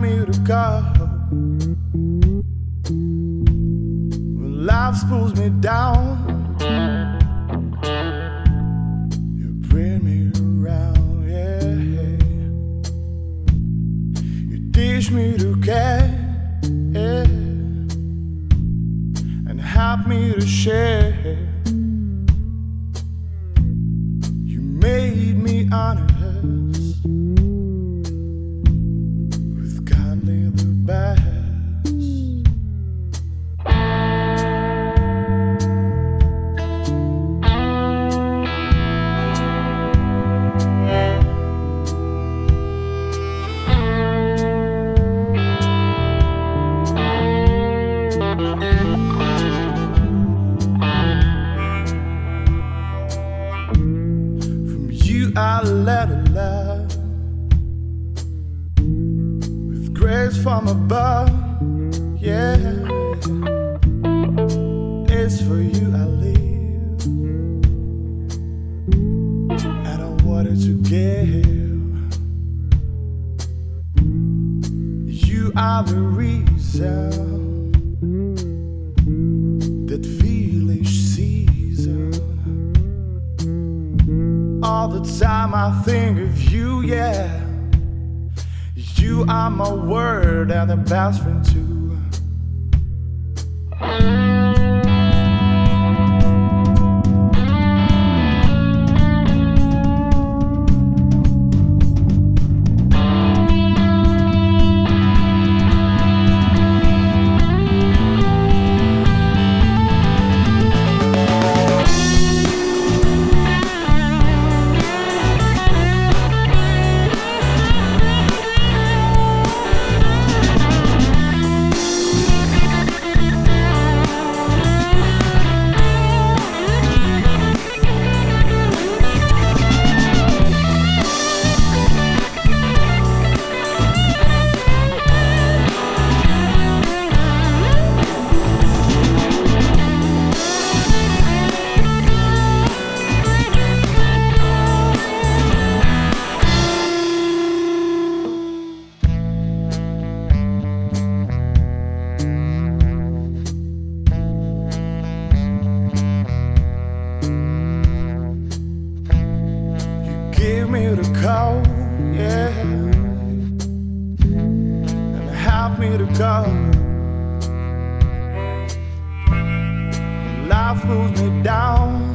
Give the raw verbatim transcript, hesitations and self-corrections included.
me to go. When life pulls me down, you bring me around, yeah. You teach me to care, yeah, and help me to share. You made me honest with kindly the best. I let it love with grace from above, yeah. It's for you I live, and I wanted to give. You are the reason that feel each season. All the time I think of you, yeah. You are my word and the best friend too. Give me the call, yeah, and help me to go. When life moves me down,